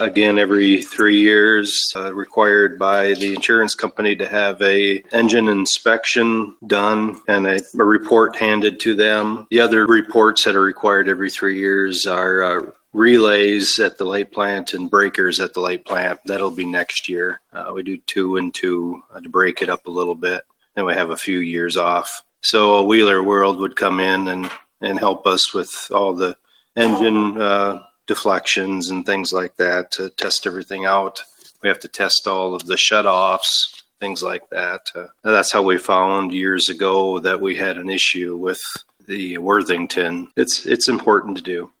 Again, every 3 years, required by the insurance company to have a engine inspection done and a report handed to them. The other reports that are required every 3 years are relays at the light plant and breakers at the light plant. That'll be next year. We do 2 and 2 to break it up a little bit. Then we have a few years off. So Wheeler World would come in and help us with all the engine deflections and things like that to test everything out. We have to test all of the shutoffs, things like that. That's how we found years ago that we had an issue with the Worthington. It's important to do.